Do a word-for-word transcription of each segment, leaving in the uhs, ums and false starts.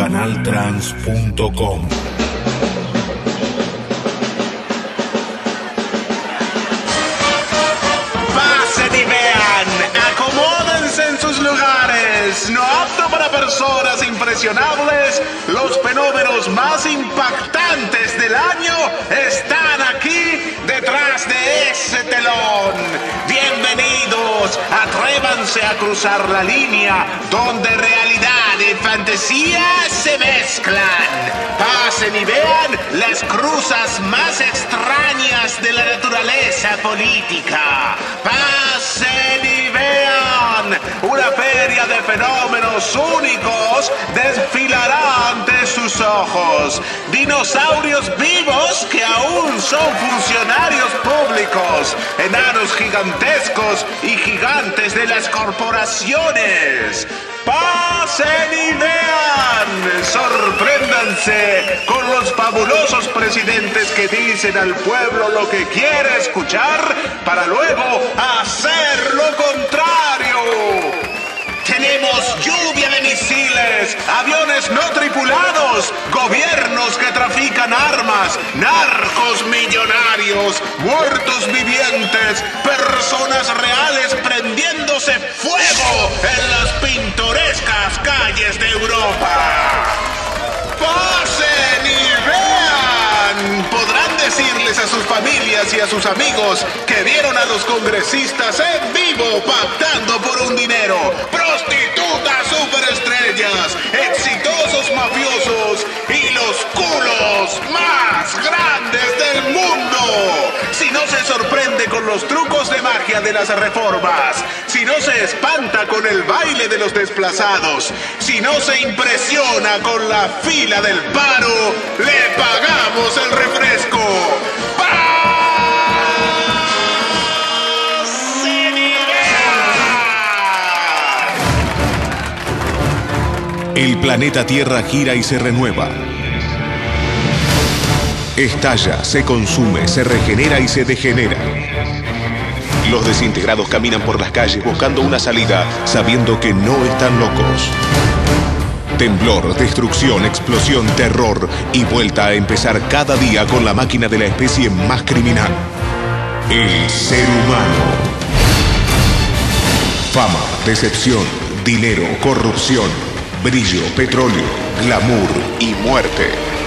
canal trans punto com. Pasen y vean, acomódense en sus lugares. No apto para personas impresionables, los fenómenos más impactantes del año están aquí detrás de ese telón. Bienvenidos, atrévanse a cruzar la línea donde realidad y fantasía se mezclan. Pasen y vean las cruzas más extrañas de la naturaleza política. Pasen y vean, una feria de fenómenos únicos desfilará ante sus ojos. Dinosaurios vivos que aún son funcionarios públicos, enanos gigantescos y gigantes de las corporaciones. Pasen y vean, sorpréndanse con los fabulosos presidentes que dicen al pueblo lo que quiere escuchar para luego hacer lo contrario. Tenemos lluvia de misiles, aviones no tripulados, gobiernos que trafican armas, narcos millonarios, muertos vivientes, personas reales prendiéndose fuego en las pintorescas calles de Europa. ¡Pasen y vean! Podrán decirles a sus familias y a sus amigos que vieron a los congresistas en vivo pactando por un dinero. Prostitutas superestrellas, exitosos mafiosos y los culos más grandes del mundo. Si no se sorprende con los trucos de magia de las reformas, si no se espanta con el baile de los desplazados, si no se impresiona con la fila del paro, le pagamos el refresco. El planeta Tierra gira y se renueva. Estalla, se consume, se regenera y se degenera. Los desintegrados caminan por las calles buscando una salida, sabiendo que no están locos. Temblor, destrucción, explosión, terror y vuelta a empezar cada día con la máquina de la especie más criminal: el ser humano. Fama, decepción, dinero, corrupción, brillo, petróleo, glamour y muerte.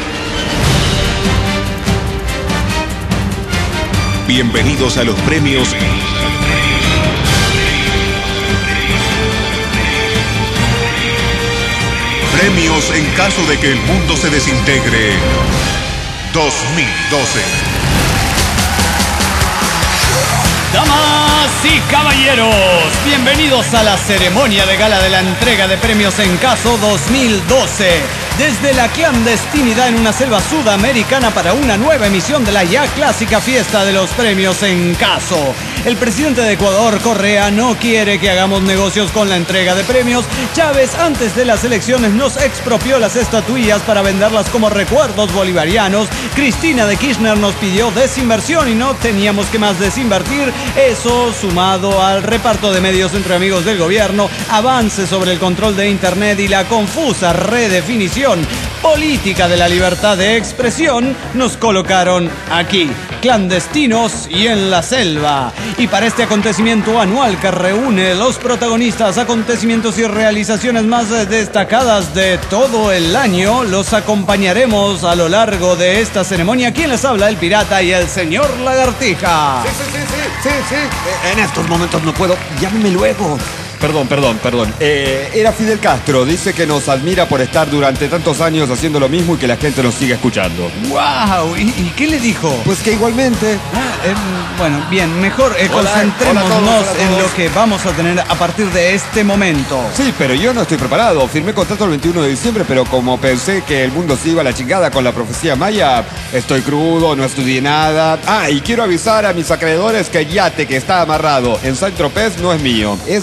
Bienvenidos a los premios Premios en caso de que el mundo se desintegre dos mil doce. Damas y caballeros, bienvenidos a la ceremonia de gala de la entrega de premios en caso dos mil doce. Desde la clandestinidad en una selva sudamericana para una nueva emisión de la ya clásica fiesta de los premios en caso. El presidente de Ecuador, Correa, no quiere que hagamos negocios con la entrega de premios. Chávez, antes de las elecciones, nos expropió las estatuillas para venderlas como recuerdos bolivarianos. Cristina de Kirchner nos pidió desinversión y no teníamos que más desinvertir. Eso, sumado al reparto de medios entre amigos del gobierno, avance sobre el control de Internet y la confusa redefinición política de la libertad de expresión, nos colocaron aquí, clandestinos y en la selva. Y para este acontecimiento anual que reúne los protagonistas, acontecimientos y realizaciones más destacadas de todo el año, los acompañaremos a lo largo de esta ceremonia. ¿Quién les habla? El pirata y el señor Lagartija. Sí, sí, sí, sí, sí, sí. En estos momentos no puedo. Llámeme luego. Perdón, perdón, perdón. Eh, era Fidel Castro. Dice que nos admira por estar durante tantos años haciendo lo mismo y que la gente nos siga escuchando. ¡Wow! ¿Y, y qué le dijo? Pues que igualmente. Ah, eh, bueno, bien, mejor eh, Hola, concentrémonos hola a todos, hola a todos. en lo que vamos a tener a partir de este momento. Sí, pero yo no estoy preparado. Firmé contrato el veintiuno de diciembre, pero como pensé que el mundo se iba a la chingada con la profecía maya, estoy crudo, no estudié nada. Ah, y quiero avisar a mis acreedores que el yate que está amarrado en Saint-Tropez no es mío. Es del tipo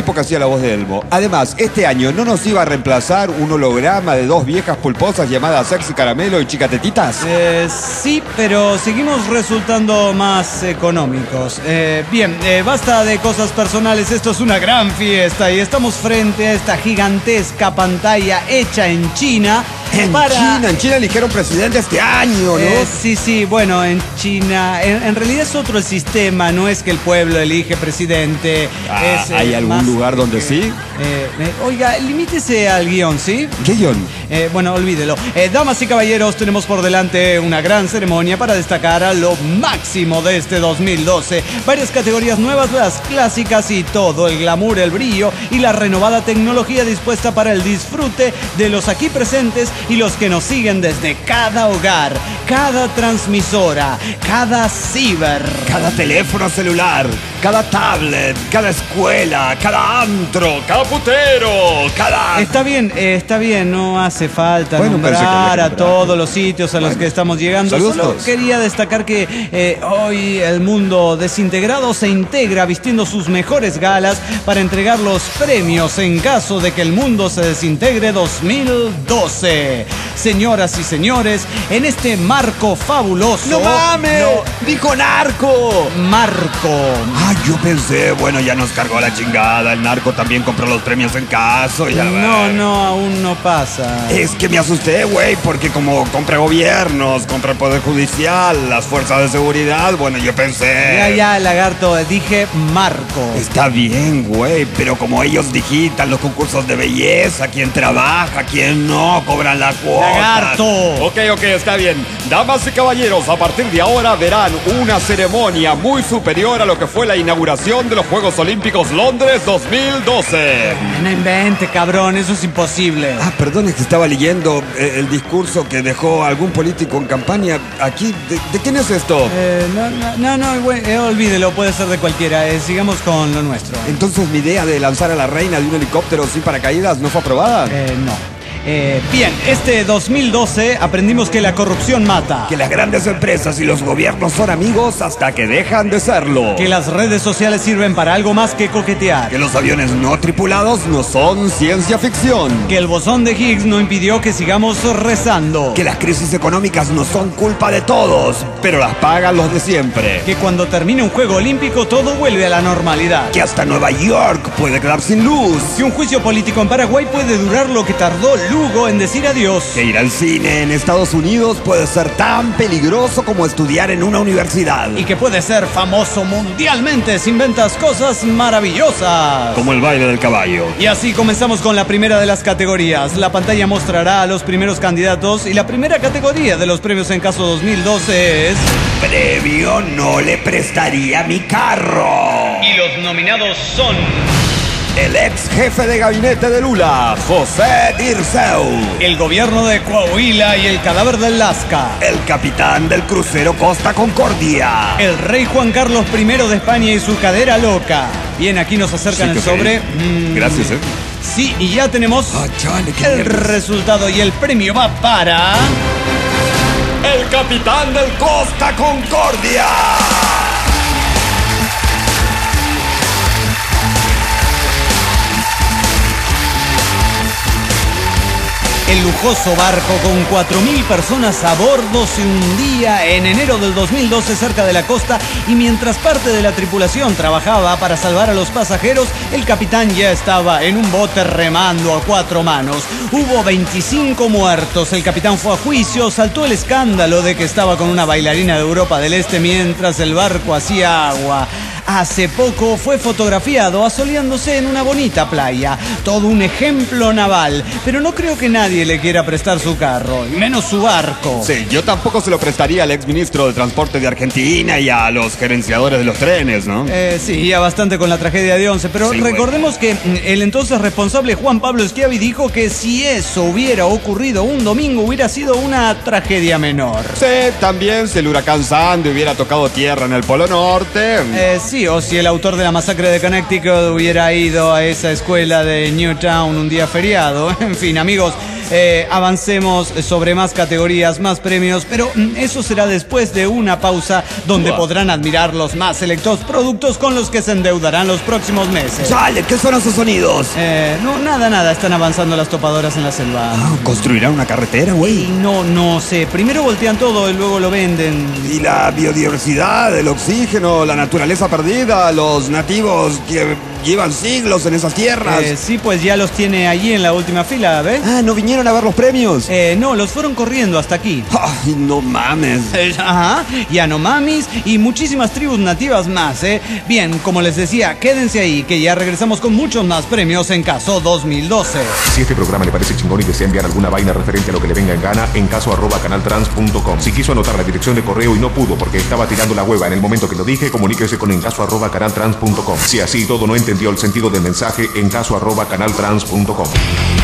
tipo que hacía la voz de Elmo. Además, este año no nos iba a reemplazar un holograma de dos viejas pulposas llamadas Sexy Caramelo y Chica Tetitas. Eh, sí, pero seguimos resultando más económicos. Eh, bien, eh, basta de cosas personales, esto es una gran fiesta y estamos frente a esta gigantesca pantalla hecha en China. En para... China, en China eligieron presidente este año, ¿no? Eh, sí, sí, bueno, en China, en, en realidad es otro el sistema, no es que el pueblo elige presidente. Ah, es, eh, ¿hay algún más lugar donde que- sí? Eh, eh, oiga, limítese al guión, ¿sí? ¿Qué guión? Eh, bueno, olvídelo. Eh, damas y caballeros, tenemos por delante una gran ceremonia para destacar a lo máximo de este dos mil doce. Varias categorías nuevas, las clásicas y todo el glamour, el brillo y la renovada tecnología dispuesta para el disfrute de los aquí presentes y los que nos siguen desde cada hogar, cada transmisora, cada ciber. Cada teléfono celular, cada tablet, cada escuela, cada antro, cada putero, cada... Está bien, eh, está bien, no hace falta Bueno, pensé que había nombrar que a nombrar. todos los sitios a los Bueno. que estamos llegando. Saludos a Solo todos. quería destacar que eh, hoy el mundo desintegrado se integra vistiendo sus mejores galas para entregar los premios en caso de que el mundo se desintegre dos mil doce. Señoras y señores, en este marco fabuloso... ¡No mames! No, ¡Dijo narco! marco. Ah, yo pensé, bueno, ya nos cargó la chingada. El narco también compró los premios en caso y a la No, verga. no, aún no pasa. Es que me asusté, güey, porque como compra gobiernos, compra el Poder Judicial, las fuerzas de seguridad, bueno, yo pensé... Ya, ya, lagarto, dije marco. Está bien, güey, pero como ellos digitan los concursos de belleza, quién trabaja, quién no, cobran las cuotas. Lagarto. Ok, ok, está bien. Damas y caballeros, a partir de ahora verán una ceremonia muy superior a lo que fue la inauguración de los Juegos Olímpicos Londres dos mil doce. No invente, cabrón, eso es imposible. Ah, perdón, es que estaba leyendo eh, el discurso que dejó algún político en campaña. Aquí, ¿de, de quién es esto? Eh, no, no, no, no, güey, eh, olvídelo, puede ser de cualquiera. Eh, sigamos con lo nuestro. Entonces mi idea de lanzar a la reina de un helicóptero sin paracaídas no fue aprobada. Eh, no. Eh, bien, este dos mil doce aprendimos que la corrupción mata. Que las grandes empresas y los gobiernos son amigos hasta que dejan de serlo. Que las redes sociales sirven para algo más que coquetear. Que los aviones no tripulados no son ciencia ficción. Que el bosón de Higgs no impidió que sigamos rezando. Que las crisis económicas no son culpa de todos, pero las pagan los de siempre. Que cuando termine un juego olímpico todo vuelve a la normalidad. Que hasta Nueva York puede quedar sin luz. Que un juicio político en Paraguay puede durar lo que tardó Lugo en decir adiós. Que ir al cine en Estados Unidos puede ser tan peligroso como estudiar en una universidad. Y que puede ser famoso mundialmente si inventas cosas maravillosas. Como el baile del caballo. Y así comenzamos con la primera de las categorías. La pantalla mostrará a los primeros candidatos y la primera categoría de los premios en caso dos mil doce es... Premio no le prestaría mi carro. Y los nominados son... El ex jefe de gabinete de Lula, José Dirceu. El gobierno de Coahuila y el cadáver del Lasca. El capitán del crucero Costa Concordia. El rey Juan Carlos primero de España y su cadera loca. Bien, aquí nos acercan Sí, el que sobre. sí. Mm, Gracias, eh. Sí, y ya tenemos Ah, chale, qué el nervios. resultado y el premio va para... El capitán del Costa Concordia. El lujoso barco con cuatro mil personas a bordo se hundía en enero del dos mil doce cerca de la costa y mientras parte de la tripulación trabajaba para salvar a los pasajeros, el capitán ya estaba en un bote remando a cuatro manos. Hubo veinticinco muertos, el capitán fue a juicio, saltó el escándalo de que estaba con una bailarina de Europa del Este mientras el barco hacía agua. Hace poco fue fotografiado asoleándose en una bonita playa. Todo un ejemplo naval. Pero no creo que nadie le quiera prestar su carro, y menos su barco. Sí, yo tampoco se lo prestaría al exministro de Transporte de Argentina y a los gerenciadores de los trenes, ¿no? Eh, sí, ya bastante con la tragedia de Once, pero Sí, recordemos que mm, el entonces responsable Juan Pablo Schiavi dijo que si eso hubiera ocurrido un domingo hubiera sido una tragedia menor. Sí, también si el huracán Sandy hubiera tocado tierra en el Polo Norte. Eh, sí, o si el autor de la masacre de Connecticut hubiera ido a esa escuela de Newtown un día feriado. En fin, amigos, eh, avancemos sobre más categorías, más premios, pero mm, eso será después de una pausa donde Uah. podrán admirar los más selectos productos con los que se endeudarán los próximos meses. Chale, ¿qué son esos sonidos? Eh, no, nada, nada, están avanzando las topadoras en la selva. Ah, ¿construirán una carretera, Y güey? no, no sé, primero voltean todo y luego lo venden. Y la biodiversidad, el oxígeno, la naturaleza perdida, los nativos que llevan siglos en esas tierras. Eh, sí, pues ya los tiene allí en la última fila, ¿ves? Ah, ¿no vinieron a ver los premios? Eh, no, los fueron corriendo hasta aquí. Ay, no mames. Eh, Ajá, Yanomamis y muchísimas tribus nativas más, ¿eh? Bien, como les decía, quédense ahí, que ya regresamos con muchos más premios en Caso dos mil doce. Si este programa le parece chingón y desea enviar alguna vaina referente a lo que le venga en gana, en caso arroba canaltrans punto com. Si quiso anotar la dirección de correo y no pudo porque estaba tirando la hueva en el momento que lo dije, comuníquese con encaso arroba canaltrans punto com. Si así todo no entendió el sentido del mensaje, encaso arroba canaltrans punto com.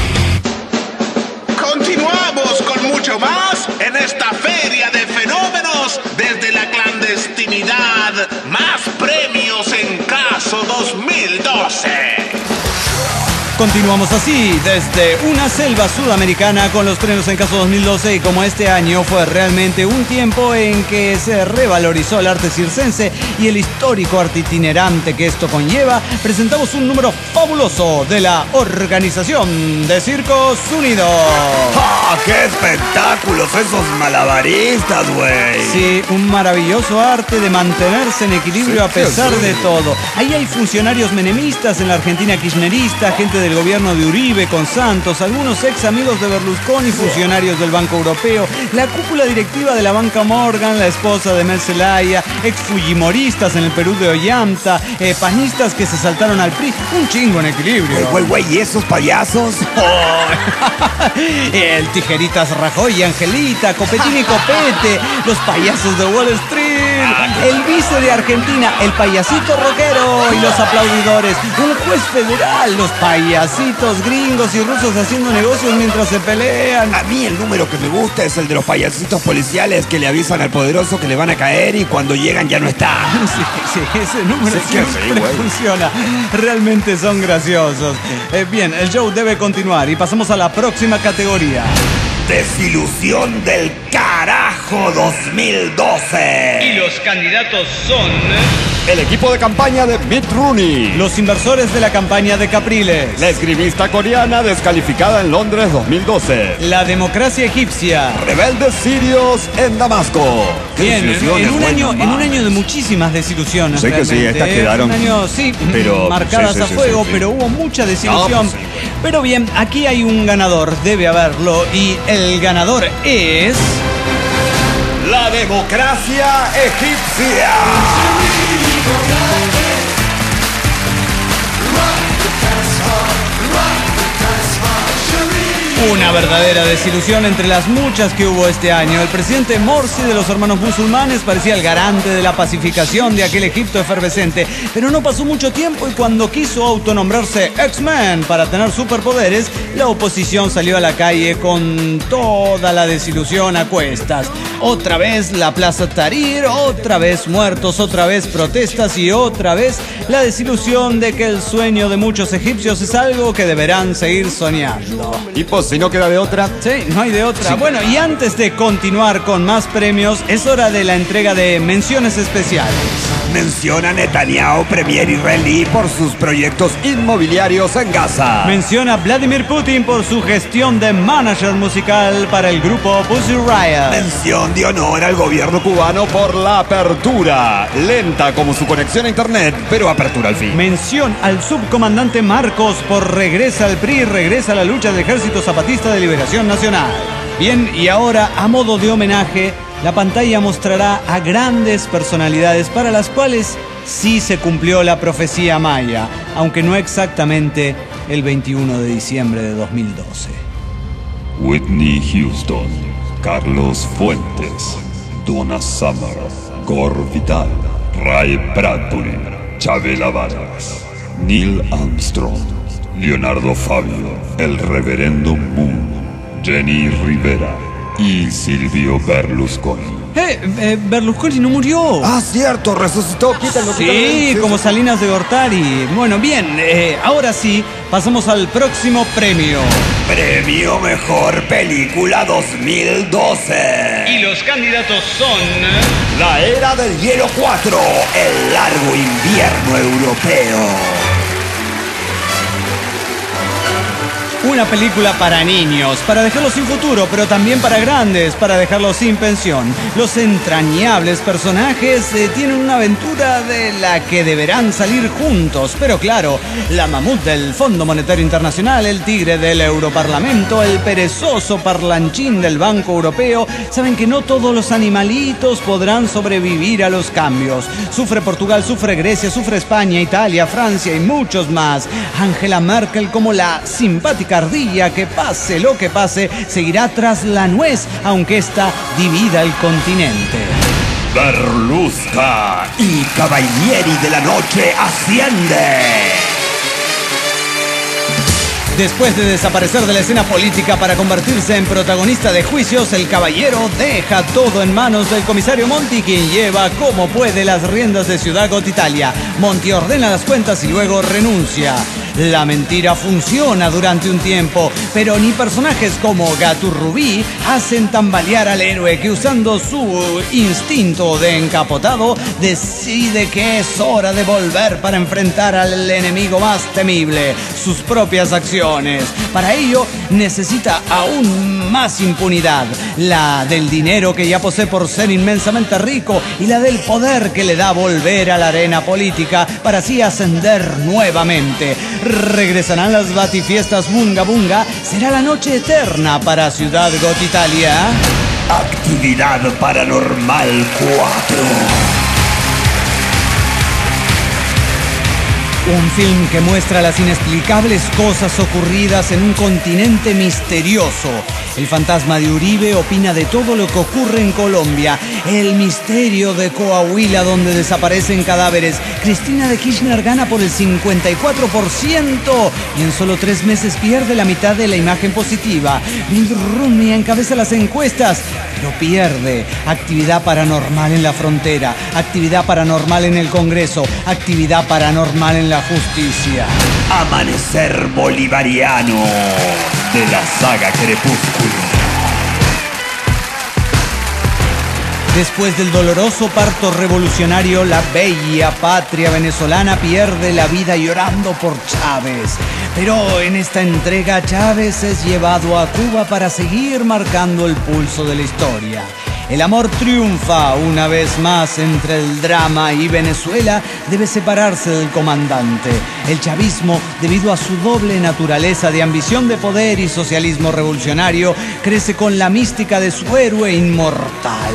Continuamos con mucho más en esta feria de fenómenos desde la clandestinidad. Más premios en Caso dos mil doce. Continuamos así, desde una selva sudamericana con los premios en Caso dos mil doce, y como este año fue realmente un tiempo en que se revalorizó el arte circense y el histórico arte itinerante que esto conlleva, presentamos un número fabuloso de la Organización de Circos Unidos. ¡Ah, qué espectáculos esos malabaristas, güey! Sí, un maravilloso arte de mantenerse en equilibrio Sí, a pesar sí. de todo. Ahí hay funcionarios menemistas, en la Argentina kirchnerista, gente del gobierno de Uribe con Santos, algunos ex amigos de Berlusconi, funcionarios del Banco Europeo, la cúpula directiva de la banca Morgan, la esposa de Mel Zelaya, ex fujimoristas en el Perú de Ollanta, eh, panistas que se saltaron al P R I, un chingo en equilibrio. Güey, güey, güey, ¿y esos payasos? El Tijeritas Rajoy y Angelita, Copetín y Copete, los payasos de Wall Street, el vice de Argentina, el payasito rockero y los aplaudidores, un juez federal, los payasitos gringos y rusos haciendo negocios mientras se pelean. A mí el número que me gusta es el de los payasitos policiales que le avisan al poderoso que le van a caer y cuando llegan ya no está. Sí, sí, ese número Sí, que sí, siempre güey. funciona. Realmente son graciosos. Eh, bien, el show debe continuar y pasamos a la próxima categoría. Desilusión del carajo dos mil doce. los candidatos son... El equipo de campaña de Mitt Rooney. Los inversores de la campaña de Capriles. La esgrimista coreana descalificada en Londres dos mil doce. La democracia egipcia. Rebeldes sirios en Damasco. Qué Bien, en, desilusiones, en un güey, año, no en un mames. año de muchísimas desilusiones. Sí que sí, realmente, estas ¿eh? quedaron- Un año, sí, pero- marcadas sí, sí, a sí, fuego, sí, sí. pero hubo mucha desilusión. No, pues sí, güey. Pero bien, aquí hay un ganador, debe haberlo, y el ganador es... La democracia egipcia. Una verdadera desilusión entre las muchas que hubo este año. El presidente Morsi de los hermanos musulmanes parecía el garante de la pacificación de aquel Egipto efervescente, pero no pasó mucho tiempo y cuando quiso autonombrarse X-Men para tener superpoderes, la oposición salió a la calle con toda la desilusión a cuestas. Otra vez la Plaza Tahrir, otra vez muertos, otra vez protestas y otra vez la desilusión de que el sueño de muchos egipcios es algo que deberán seguir soñando. Y pues si no queda de otra. Sí, no hay de otra. Bueno, y antes de continuar con más premios, es hora de la entrega de menciones especiales. Menciona Netanyahu, premier israelí, por sus proyectos inmobiliarios en Gaza. Menciona a Vladimir Putin por su gestión de manager musical para el grupo Pussy Riot. Mención de honor al gobierno cubano por la apertura. Lenta como su conexión a internet, pero apertura al fin. Mención al subcomandante Marcos por regresa al P R I, regresa a la lucha del Ejército Zapatista de Liberación Nacional. Bien, y ahora, a modo de homenaje, la pantalla mostrará a grandes personalidades para las cuales sí se cumplió la profecía maya, aunque no exactamente el veintiuno de diciembre de dos mil doce. Whitney Houston, Carlos Fuentes, Donna Summer, Gore Vidal, Ray Bradbury, Chabela Vargas, Neil Armstrong, Leonardo Fabio, el Reverendo Moon, Jenny Rivera y Silvio Berlusconi. Eh, eh, Berlusconi no murió. Ah, cierto, resucitó. Quítalo, Sí, quítalo. como Salinas de Gortari. Bueno, bien, eh, ahora sí, pasamos al próximo premio. Premio Mejor Película dos mil doce. Y los candidatos son... La Era del Hielo cuatro, El Largo Invierno Europeo. Una película para niños, para dejarlos sin futuro, pero también para grandes, para dejarlos sin pensión. Los entrañables personajes eh, tienen una aventura de la que deberán salir juntos. Pero claro, la mamut del Fondo Monetario Internacional, el tigre del Europarlamento, el perezoso parlanchín del Banco Europeo, saben que no todos los animalitos podrán sobrevivir a los cambios. Sufre Portugal, sufre Grecia, sufre España, Italia, Francia y muchos más. Angela Merkel, como la simpática ardilla que pase lo que pase, seguirá tras la nuez, aunque ésta divida el continente. Berlusca y Cavalieri de la Noche asciende. Después de desaparecer de la escena política para convertirse en protagonista de juicios, el caballero deja todo en manos del comisario Monti, quien lleva como puede las riendas de Ciudad Gotitalia. Monti ordena las cuentas y luego renuncia. La mentira funciona durante un tiempo, pero ni personajes como Gaturrubí hacen tambalear al héroe que, usando su instinto de encapotado, decide que es hora de volver para enfrentar al enemigo más temible, sus propias acciones. Para ello necesita aún más impunidad, la del dinero que ya posee por ser inmensamente rico y la del poder que le da volver a la arena política para así ascender nuevamente. Regresarán las batifiestas Bunga Bunga, será la noche eterna para Ciudad Gotitalia. Actividad Paranormal cuatro. Un film que muestra las inexplicables cosas ocurridas en un continente misterioso. El fantasma de Uribe opina de todo lo que ocurre en Colombia. El misterio de Coahuila, donde desaparecen cadáveres. Cristina de Kirchner gana por el cincuenta y cuatro por ciento y en solo tres meses pierde la mitad de la imagen positiva. Mitt Romney encabeza las encuestas, pero pierde. Actividad paranormal en la frontera, actividad paranormal en el Congreso, actividad paranormal en la justicia. Amanecer bolivariano de la saga Crepúsculo. Después del doloroso parto revolucionario, la bella patria venezolana pierde la vida llorando por Chávez. Pero en esta entrega, Chávez es llevado a Cuba para seguir marcando el pulso de la historia. El amor triunfa una vez más entre el drama y Venezuela debe separarse del comandante. El chavismo, debido a su doble naturaleza de ambición de poder y socialismo revolucionario, crece con la mística de su héroe inmortal.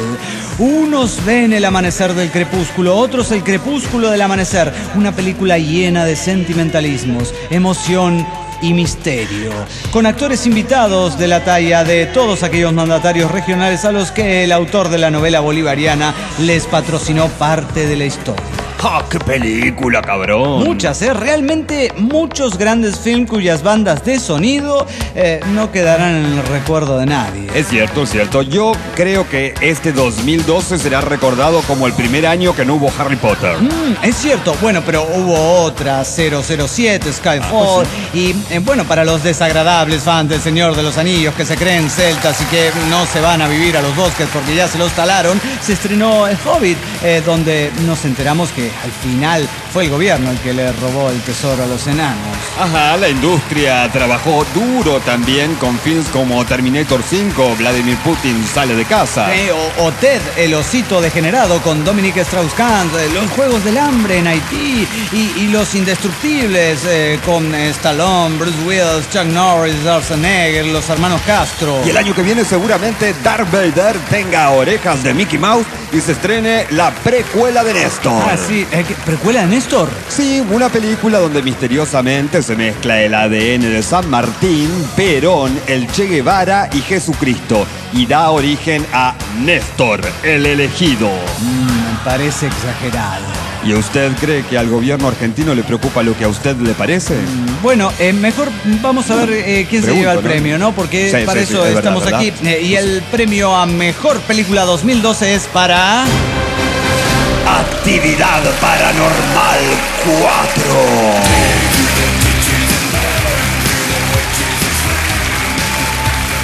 Unos ven el amanecer del crepúsculo, otros el crepúsculo del amanecer. Una película llena de sentimentalismos, emoción y misterio, con actores invitados de la talla de todos aquellos mandatarios regionales a los que el autor de la novela bolivariana les patrocinó parte de la historia. ¡Ah, qué película, cabrón! Muchas, ¿eh? Realmente muchos grandes films cuyas bandas de sonido eh, no quedarán en el recuerdo de nadie. Es cierto, es cierto. Yo creo que este dos mil doce será recordado como el primer año que no hubo Harry Potter. Mm, es cierto, bueno, pero hubo otras, cero cero siete, Skyfall, ah, pues sí. Y eh, bueno, para los desagradables fans del Señor de los Anillos que se creen celtas y que no se van a vivir a los bosques porque ya se los talaron, se estrenó El Hobbit, eh, donde nos enteramos que al final fue el gobierno el que le robó el tesoro a los enanos. Ajá, la industria trabajó duro también con films como Terminator cinco, Vladimir Putin sale de casa. Eh, o, o Ted, el osito degenerado con Dominic Strauss-Kahn, eh, Los Juegos del Hambre en Haití y, y Los Indestructibles eh, con eh, Stallone, Bruce Willis, Chuck Norris, Schwarzenegger, los hermanos Castro. Y el año que viene seguramente Darth Vader tenga orejas de Mickey Mouse y se estrene la precuela de Néstor. Ah, sí. ¿Eh, ¿Precuela de Néstor? Sí, una película donde misteriosamente se mezcla el A D N de San Martín, Perón, el Che Guevara y Jesucristo y da origen a Néstor, el elegido. Mm, me parece exagerado. ¿Y usted cree que al gobierno argentino le preocupa lo que a usted le parece? Bueno, eh, mejor vamos a ver eh, quién Pregunto, se lleva el ¿no? premio, ¿no? Porque sí, para sí, eso sí, estamos verdad, aquí. Eh, y el premio a Mejor Película dos mil doce es para... Actividad Paranormal cuatro.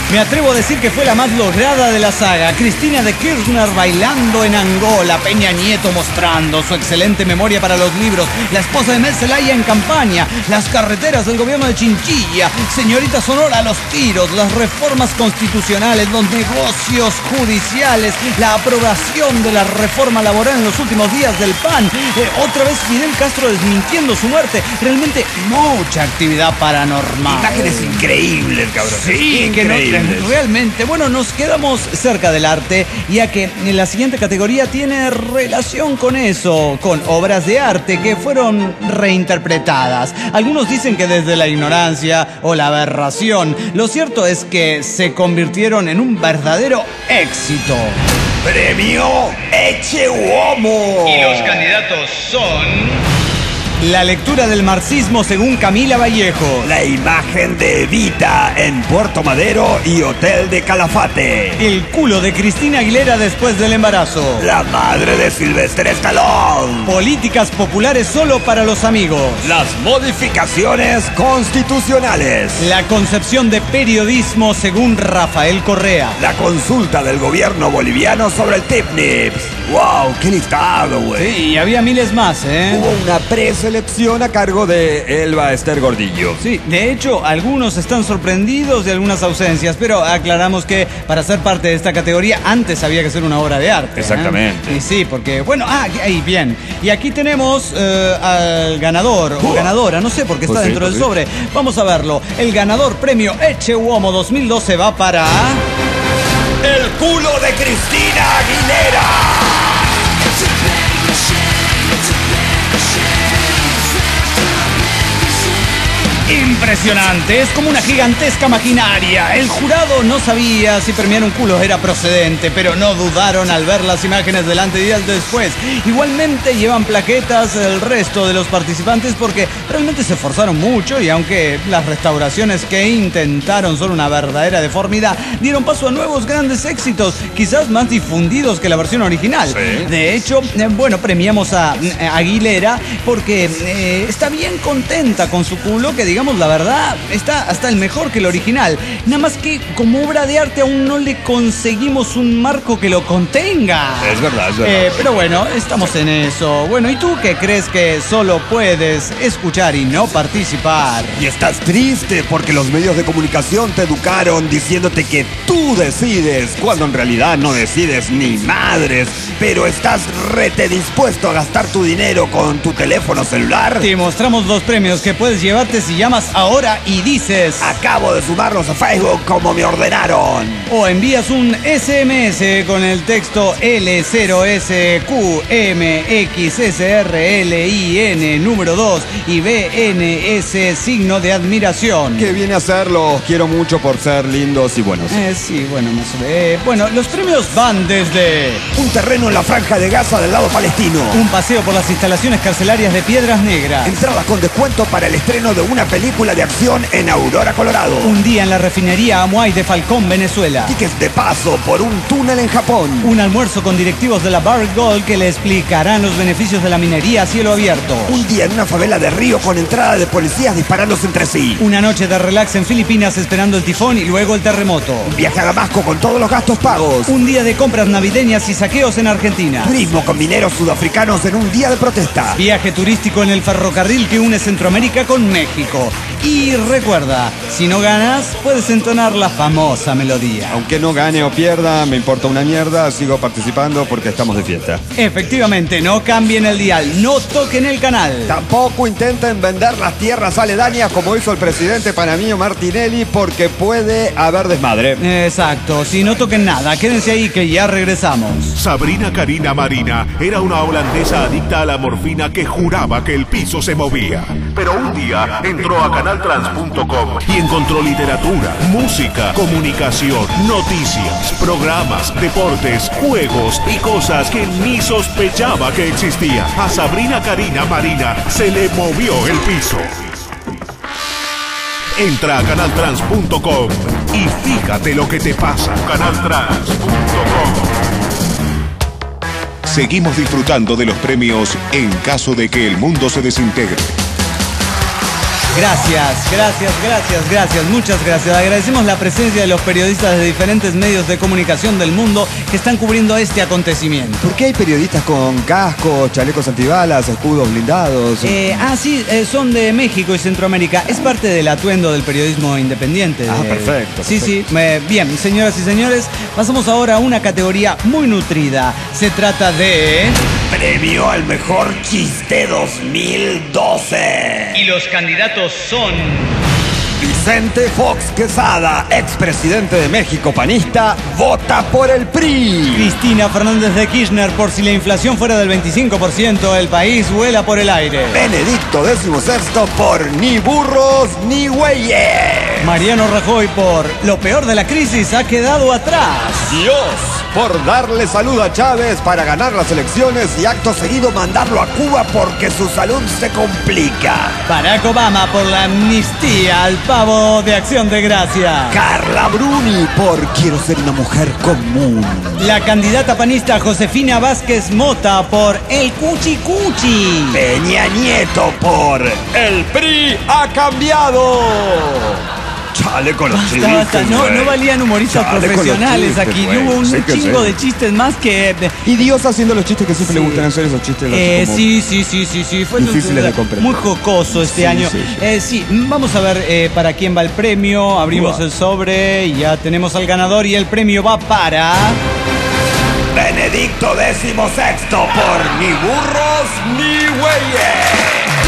Me atrevo a decir que fue la más lograda de la saga. Cristina de Kirchner bailando en Angola, Peña Nieto mostrando su excelente memoria para los libros, la esposa de Mel Zelaya en campaña, las carreteras del gobierno de Chinchilla, señorita Sonora a los tiros, las reformas constitucionales, los negocios judiciales, la aprobación de la reforma laboral en los últimos días del P A N, eh, otra vez Fidel Castro desmintiendo su muerte. Realmente mucha actividad paranormal. Imágenes increíbles, cabrón. Sí, increíbles. Que no, realmente. Bueno, nos quedamos cerca del arte, ya que la siguiente categoría tiene relación con eso, con obras de arte que fueron reinterpretadas. Algunos dicen que desde la ignorancia o la aberración. Lo cierto es que se convirtieron en un verdadero éxito. ¡Premio Ecce Uomo! Y los candidatos son... La lectura del marxismo según Camila Vallejo. La imagen de Evita en Puerto Madero y Hotel de Calafate. El culo de Cristina Aguilera después del embarazo. La madre de Silvestre Stallone. Políticas populares solo para los amigos. Las modificaciones constitucionales. La concepción de periodismo según Rafael Correa. La consulta del gobierno boliviano sobre el TIPNIPS. ¡Wow! ¡Qué listado, güey! Sí, y había miles más, ¿eh? Hubo una preselección a cargo de Elba Ester Gordillo. Sí, de hecho, algunos están sorprendidos de algunas ausencias, pero aclaramos que para ser parte de esta categoría antes había que ser una obra de arte. Exactamente. ¿eh? Y sí, porque, bueno, ah, ahí, bien. Y aquí tenemos eh, al ganador o ganadora, no sé por qué está Pues sí, dentro pues del sí. sobre. Vamos a verlo. El ganador premio Ecce Uomo dos mil doce va para... ¡El culo de Cristina Aguilera! Impresionante, es como una gigantesca maquinaria. El jurado no sabía si premiar un culo era procedente, pero no dudaron al ver las imágenes delante y días después. Igualmente llevan plaquetas el resto de los participantes porque realmente se esforzaron mucho y aunque las restauraciones que intentaron son una verdadera deformidad, dieron paso a nuevos grandes éxitos, quizás más difundidos que la versión original. Sí. De hecho, eh, bueno, premiamos a eh, Aguilera porque eh, está bien contenta con su culo, que digamos la verdad, está hasta el mejor que el original. Nada más que como obra de arte aún no le conseguimos un marco que lo contenga. Es verdad, es verdad. Eh, pero bueno, estamos en eso. Bueno, ¿y tú qué crees que solo puedes escuchar y no participar? Y estás triste porque los medios de comunicación te educaron diciéndote que tú decides, cuando en realidad no decides ni madres, pero estás rete dispuesto a gastar tu dinero con tu teléfono celular. Te mostramos los premios que puedes llevarte si llamas ahora y dices... Acabo de sumarlos a Facebook como me ordenaron. O envías un ese eme ese con el texto L cero S Q M X S R L I N número dos y B N S signo de admiración. ¿Qué viene a ser? Los quiero mucho por ser lindos y buenos. Eh, sí, bueno, más o menos. Eh, bueno, los premios van desde... Un terreno en la franja de Gaza del lado palestino. Un paseo por las instalaciones carcelarias de Piedras Negras. Entradas con descuento para el estreno de una película de acción en Aurora, Colorado. Un día en la refinería Amuay de Falcón, Venezuela. Tickets de paso por un túnel en Japón. Un almuerzo con directivos de la Barrick Gold que le explicarán los beneficios de la minería a cielo abierto. Un día en una favela de Río con entrada de policías disparándose entre sí. Una noche de relax en Filipinas esperando el tifón y luego el terremoto. Un viaje a Damasco con todos los gastos pagos. Un día de compras navideñas y saqueos en Argentina. Turismo con mineros sudafricanos en un día de protesta. Viaje turístico en el ferrocarril que une Centroamérica con México. Y recuerda, si no ganas, puedes entonar la famosa melodía. Aunque no gane o pierda, me importa una mierda, sigo participando porque estamos de fiesta. Efectivamente, no cambien el dial, no toquen el canal. Tampoco intenten vender las tierras aledañas como hizo el presidente panameño Martinelli porque puede haber desmadre. Exacto, si no toquen nada, quédense ahí que ya regresamos. Sabrina Karina Marina era una holandesa adicta a la morfina que juraba que el piso se movía. Pero un día entró a canal trans punto com y encontró literatura, música, comunicación, noticias, programas, deportes, juegos y cosas que ni sospechaba que existían. A Sabrina Karina Marina se le movió el piso. Entra a canal trans punto com y fíjate lo que te pasa. canal trans punto com. Seguimos disfrutando de los premios en caso de que el mundo se desintegre. Gracias, gracias, gracias, gracias, muchas gracias. Agradecemos la presencia de los periodistas de diferentes medios de comunicación del mundo que están cubriendo este acontecimiento. ¿Por qué hay periodistas con cascos, chalecos antibalas, escudos blindados? Eh, ah, sí, eh, son de México y Centroamérica. Es parte del atuendo del periodismo independiente. Ah, Eh, perfecto, Sí, perfecto. sí. Eh, bien, señoras y señores, pasamos ahora a una categoría muy nutrida. Se trata de... Premio al mejor chiste dos mil doce. Y los candidatos son... Vicente Fox Quesada, expresidente de México panista, vota por el P R I. Cristina Fernández de Kirchner, por si la inflación fuera del veinticinco por ciento, el país vuela por el aire. Benedicto decimosexto por ni burros ni güeyes. Mariano Rajoy por lo peor de la crisis ha quedado atrás. Dios por darle salud a Chávez para ganar las elecciones y acto seguido mandarlo a Cuba porque su salud se complica. Barack Obama por la amnistía al pavo de Acción de Gracia. Carla Bruni por quiero ser una mujer común. La candidata panista Josefina Vázquez Mota por el Cuchi Cuchi. Peña Nieto por el P R I ha cambiado. Chale con los Basta, basta. No, güey. no valían humoristas Chale con los profesionales chistes, aquí. güey. Hubo un Sí que chingo sí. de chistes más que... Y Dios haciendo los chistes que siempre le gustan hacer, esos chistes Eh, como sí, sí, sí, sí, sí. Fue difíciles de comprender. muy jocoso este Sí, año. sí, sí. Eh, sí, vamos a ver eh, para quién va el premio. Abrimos Uah. el sobre y ya tenemos al ganador y el premio va para... Benedicto decimosexto por ni burros ni güeyes.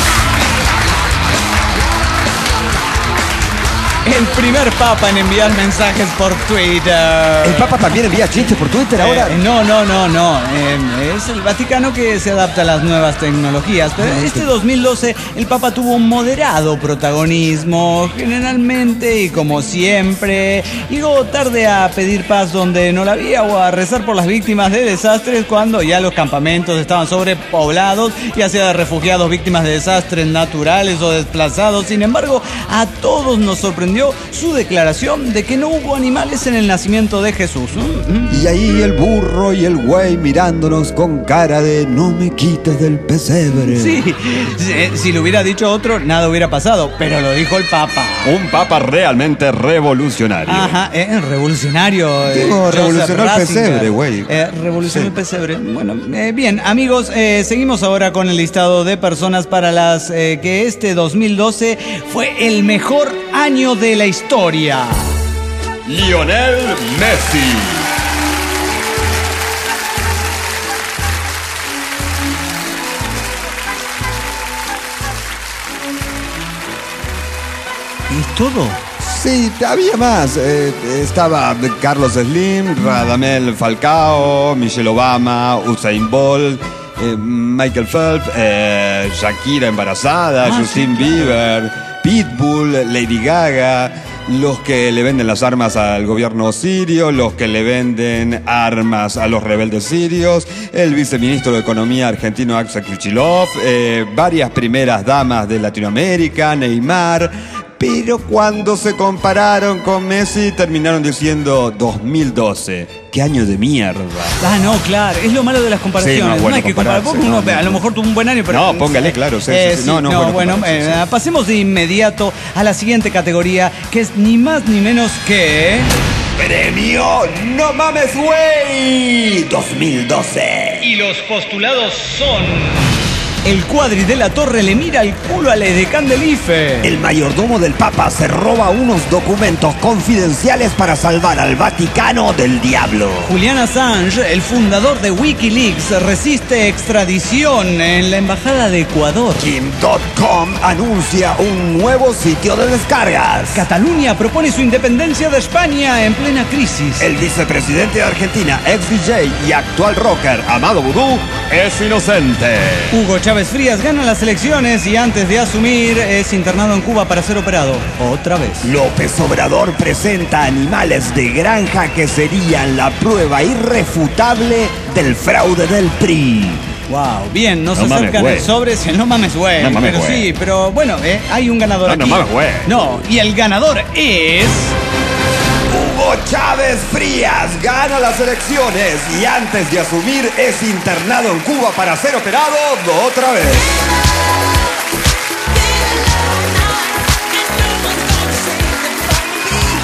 El primer papa en enviar mensajes por Twitter. ¿El Papa también envía chistes por Twitter ahora? Eh, no, no, no, no. Eh, es el Vaticano que se adapta a las nuevas tecnologías. Pero este dos mil doce el Papa tuvo un moderado protagonismo, generalmente y como siempre. Llegó tarde a pedir paz donde no la había o a rezar por las víctimas de desastres cuando ya los campamentos estaban sobrepoblados, ya sea de refugiados víctimas de desastres naturales o desplazados. Sin embargo, a todos nos sorprendió su declaración de que no hubo animales en el nacimiento de Jesús. Y ahí el burro y el güey mirándonos con cara de no me quites del pesebre. Sí, si, si lo hubiera dicho otro, nada hubiera pasado, pero lo dijo el Papa. Un Papa realmente revolucionario. Ajá, eh, revolucionario. eh, Digo, Joseph revolucionó el Ratzinger. pesebre, güey. Eh, revolucionó Sí. el pesebre. Bueno, eh, bien, amigos, eh, seguimos ahora con el listado de personas para las eh, que este dos mil doce fue el mejor año de la historia. Lionel Messi. ¿Es todo? Sí, había más. Eh, estaba Carlos Slim, Radamel Falcao, Michelle Obama, Usain Bolt, eh, Michael Phelps, eh, Shakira embarazada, Ah, Justin sí, claro. Bieber, Pitbull, Lady Gaga, los que le venden las armas al gobierno sirio, los que le venden armas a los rebeldes sirios, el viceministro de Economía argentino Axel Kicillof, eh, varias primeras damas de Latinoamérica, Neymar. Pero cuando se compararon con Messi terminaron diciendo dos mil doce. ¡Qué año de mierda! Ah, no, claro, es lo malo de las comparaciones. Sí, no, no, bueno, hay que comparar. compararse, Porque uno, no, no, a lo no. mejor tuvo un buen año, pero... No, póngale, claro, sí, Eh, sí, sí. No, no, no, bueno, bueno, compararse, eh, sí. pasemos de inmediato a la siguiente categoría, que es ni más ni menos que... Premio No Mames Güey dos mil doce. Y los postulados son... El cuadri de la Torre le mira el culo al edecán del I F E. El mayordomo del Papa se roba unos documentos confidenciales para salvar al Vaticano del diablo. Julian Assange, el fundador de Wikileaks, resiste extradición en la Embajada de Ecuador. Kim punto com anuncia un nuevo sitio de descargas. Cataluña propone su independencia de España en plena crisis. El vicepresidente de Argentina, ex D J y actual rocker Amado Vudú, es inocente. Hugo Chávez Frías gana las elecciones y antes de asumir es internado en Cuba para ser operado. Otra vez. López Obrador presenta animales de granja que serían la prueba irrefutable del fraude del P R I. Wow, bien, nos No mames, acercan güey. el sobre, si no mames, güey. No mames, pero güey. sí, pero bueno, eh, hay un ganador No, aquí. no mames, güey. No, y el ganador es... Hugo Chávez Frías gana las elecciones y antes de asumir es internado en Cuba para ser operado otra vez.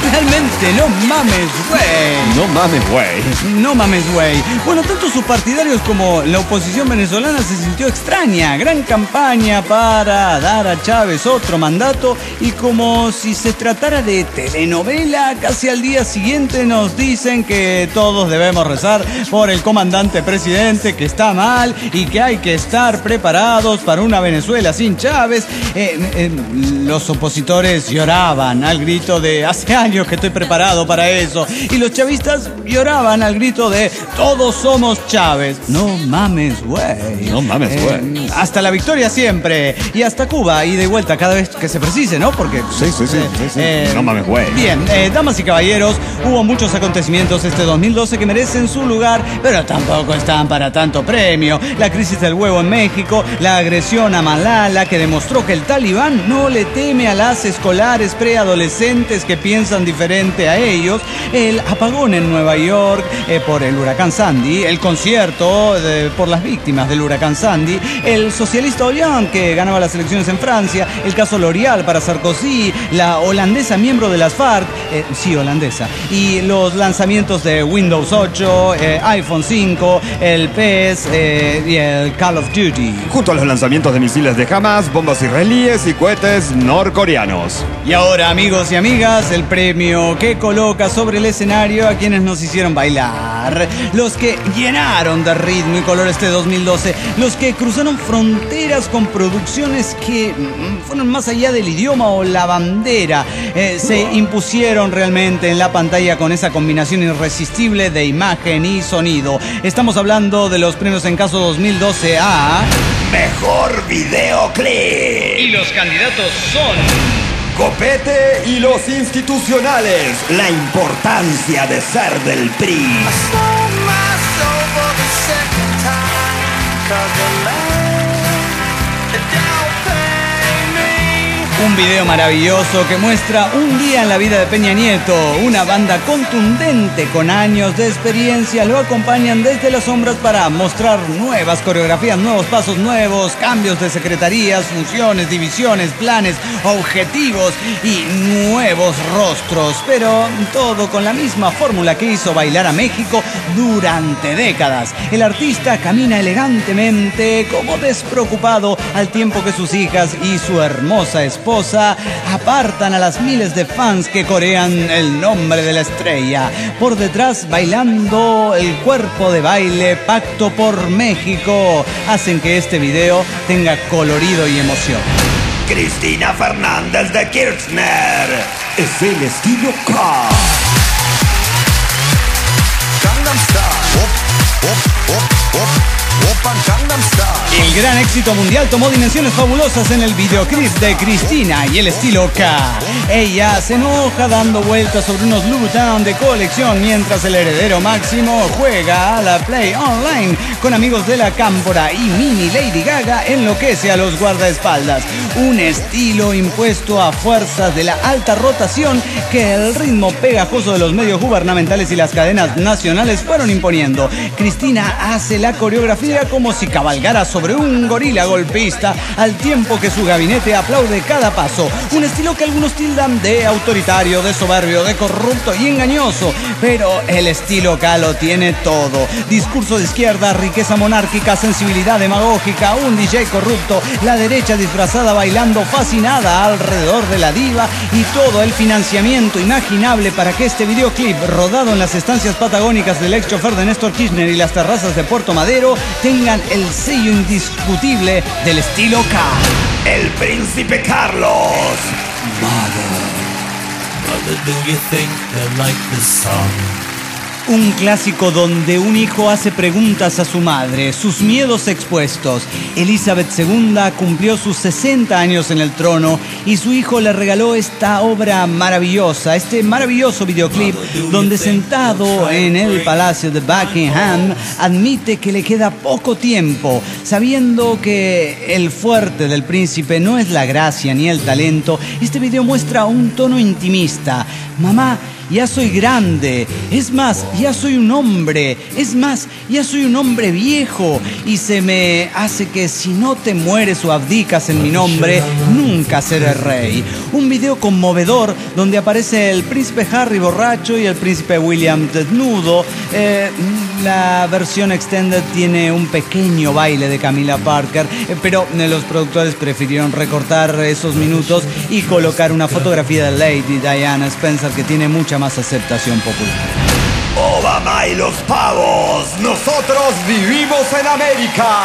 Realmente, no mames, güey. No mames, güey. No mames, güey. Bueno, tanto sus partidarios como la oposición venezolana se sintió extraña. Gran campaña para dar a Chávez otro mandato y como si se tratara de telenovela, casi al día siguiente nos dicen que todos debemos rezar por el comandante presidente, que está mal y que hay que estar preparados para una Venezuela sin Chávez. Eh, eh, los opositores lloraban al grito de hace años que estoy preparado para eso. Y los chavistas lloraban al grito de todos somos Chávez. No mames, güey. No mames, güey. Eh, hasta la victoria siempre. Y hasta Cuba y de vuelta cada vez que se precise, ¿no? Porque... Sí, sí, sí. Eh, sí, sí. eh, no mames, güey. Bien, eh, damas y caballeros, hubo muchos acontecimientos este dos mil doce que merecen su lugar, pero tampoco están para tanto premio. La crisis del huevo en México, la agresión a Malala que demostró que el talibán no le teme a las escolares preadolescentes que piensan diferente a ellos, el apagón en Nueva York eh, por el huracán Sandy, el concierto de, por las víctimas del huracán Sandy, el socialista Hollande que ganaba las elecciones en Francia, el caso L'Oreal para Sarkozy, la holandesa miembro de las FARC, eh, sí, holandesa, y los lanzamientos de Windows ocho, eh, iPhone cinco, el P E S eh, y el Call of Duty. Junto a los lanzamientos de misiles de Hamas, bombas israelíes y cohetes norcoreanos. Y ahora, amigos y amigas, el premio que coloca sobre el escenario a quienes nos hicieron bailar, los que llenaron de ritmo y color este dos mil doce, los que cruzaron fronteras con producciones que mm, fueron más allá del idioma o la bandera, eh, se impusieron realmente en la pantalla con esa combinación irresistible de imagen y sonido. Estamos hablando de los premios en caso dos mil doce a... Mejor videoclip. Y los candidatos son... Copete y los institucionales. La importancia de ser del P R I. Un video maravilloso que muestra un día en la vida de Peña Nieto. Una banda contundente con años de experiencia lo acompañan desde las sombras para mostrar nuevas coreografías, nuevos pasos, nuevos cambios de secretarías, funciones, divisiones, planes, objetivos y nuevos rostros. Pero todo con la misma fórmula que hizo bailar a México durante décadas. El artista camina elegantemente, como despreocupado, al tiempo que sus hijas y su hermosa esposa apartan a las miles de fans que corean el nombre de la estrella. Por detrás, bailando el cuerpo de baile Pacto por México, hacen que este video tenga colorido y emoción. Cristina Fernández de Kirchner es el estilo K. Gangnam Style. Op, op, op, op. El gran éxito mundial tomó dimensiones fabulosas en el videoclip de Cristina y el estilo K. Ella se enoja dando vueltas sobre unos Louboutin de colección mientras el heredero Máximo juega a la Play Online con amigos de la cámpora y mini Lady Gaga enloquece a los guardaespaldas. Un estilo impuesto a fuerzas de la alta rotación que el ritmo pegajoso de los medios gubernamentales y las cadenas nacionales fueron imponiendo. Cristina hace la coreografía como si cabalgara sobre un gorila golpista al tiempo que su gabinete aplaude cada paso. Un estilo que algunos tildan de autoritario, de soberbio, de corrupto y engañoso. Pero el estilo K lo tiene todo. Discurso de izquierda, riqueza monárquica, sensibilidad demagógica, un D J corrupto, la derecha disfrazada bailando fascinada alrededor de la diva y todo el financiamiento imaginable para que este videoclip, rodado en las estancias patagónicas del ex chofer de Néstor Kirchner y las terrazas de Puerto Madero, tengan el sello indiscutible del estilo K. El príncipe Carlos. Mother, mother, do you think they like this song? Un clásico donde un hijo hace preguntas a su madre, sus miedos expuestos. Elizabeth segunda cumplió sus sesenta años en el trono y su hijo le regaló esta obra maravillosa, este maravilloso videoclip donde sentado en el palacio de Buckingham admite que le queda poco tiempo, sabiendo que el fuerte del príncipe no es la gracia ni el talento. Este video muestra un tono intimista. Mamá, ya soy grande. Es más, ya soy un hombre. Es más, ya soy un hombre viejo. Y se me hace que si no te mueres o abdicas en mi nombre, nunca seré rey. Un video conmovedor donde aparece el príncipe Harry borracho y el príncipe William desnudo. Eh, la versión extended tiene un pequeño baile de Camila Parker, eh, pero eh, los productores prefirieron recortar esos minutos y colocar una fotografía de Lady Diana Spencer que tiene mucha más aceptación popular. Obama y los pavos, nosotros vivimos en América.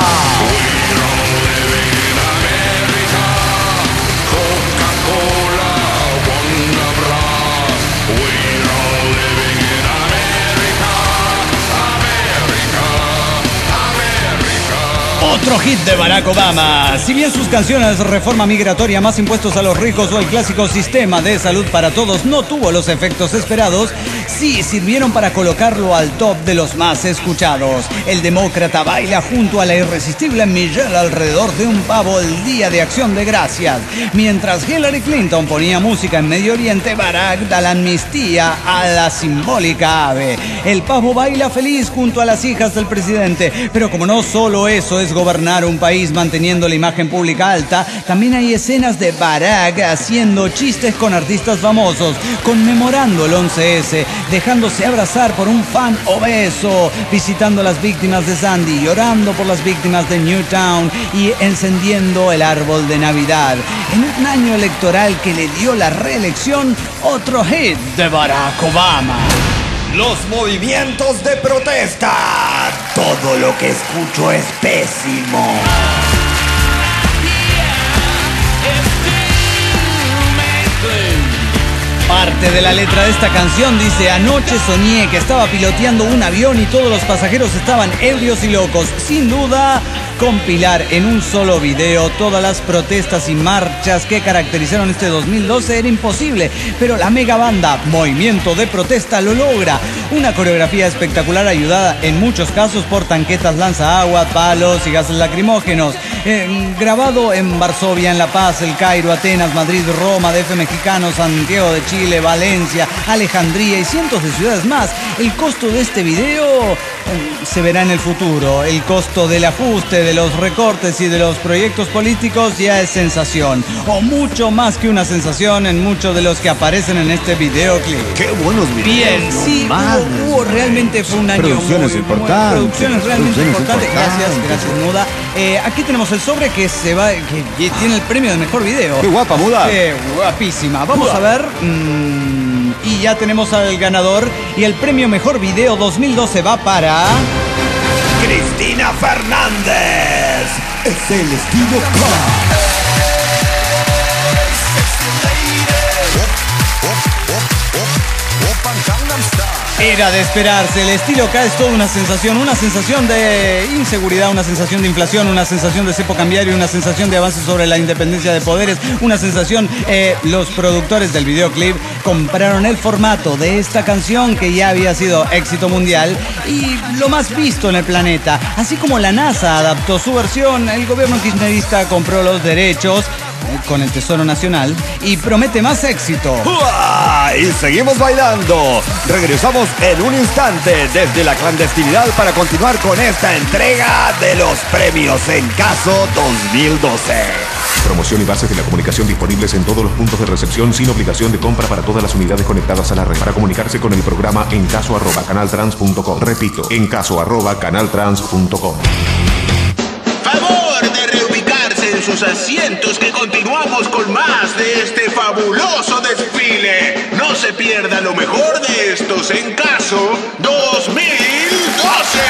Otro hit de Barack Obama. Si bien sus canciones Reforma Migratoria, Más Impuestos a los Ricos o el clásico Sistema de Salud para Todos no tuvo los efectos esperados, sí sirvieron para colocarlo al top de los más escuchados. El demócrata baila junto a la irresistible Michelle alrededor de un pavo el Día de Acción de Gracias. Mientras Hillary Clinton ponía música en Medio Oriente, Barack da la amnistía a la simbólica ave. El pavo baila feliz junto a las hijas del presidente. Pero como no solo eso es gobernar un país manteniendo la imagen pública alta, también hay escenas de Barack haciendo chistes con artistas famosos, conmemorando el once ese, dejándose abrazar por un fan obeso, visitando a las víctimas de Sandy, llorando por las víctimas de Newtown y encendiendo el árbol de Navidad. En un año electoral que le dio la reelección, otro hit de Barack Obama. Los movimientos de protesta. Todo lo que escucho es pésimo. Parte de la letra de esta canción dice: anoche soñé que estaba piloteando un avión y todos los pasajeros estaban ebrios y locos. Sin duda, compilar en un solo video todas las protestas y marchas que caracterizaron este dos mil doce era imposible, pero la mega banda Movimiento de Protesta lo logra. Una coreografía espectacular ayudada en muchos casos por tanquetas lanzaagua, palos y gases lacrimógenos. Eh, grabado en Varsovia, en La Paz, El Cairo, Atenas, Madrid, Roma, D F mexicano, Santiago de Chile, Valencia, Alejandría y cientos de ciudades más. El costo de este video eh, se verá en el futuro. El costo del ajuste, de los recortes y de los proyectos políticos ya es sensación, o mucho más que una sensación en muchos de los que aparecen en este videoclip. ¡Qué buenos videos! Bien, no sí, hubo, hubo, realmente fue un año producciones muy, importantes, muy, producciones realmente producciones importantes. importantes. Gracias, gracias, Muda. Eh, aquí tenemos el sobre que se va, que tiene el premio de mejor video. ¡Qué guapa, Muda! ¡Qué guapísima! Vamos a ver. Mmm, y ya tenemos al ganador. Y el premio mejor video dos mil doce va para Cristina Fernández. Es el estilo K. Era de esperarse, el estilo K es toda una sensación, una sensación de inseguridad, una sensación de inflación, una sensación de cepo cambiario, una sensación de avance sobre la independencia de poderes, una sensación, eh, los productores del videoclip compraron el formato de esta canción que ya había sido éxito mundial y lo más visto en el planeta. Así como la NASA adaptó su versión, el gobierno kirchnerista compró los derechos con el Tesoro Nacional y promete más éxito. ¡Uah! Y seguimos bailando. Regresamos en un instante desde la clandestinidad para continuar con esta entrega de los premios En Caso dos mil doce. Promoción y bases de la comunicación disponibles en todos los puntos de recepción sin obligación de compra para todas las unidades conectadas a la red. Para comunicarse con el programa encaso arroba canaltrans punto com. Repito, encaso arroba canaltrans punto com. Favor de reubicarse en sus asientos que continuamos con más de este fabuloso desfile. No se pierda lo mejor de estos En Caso dos mil doce.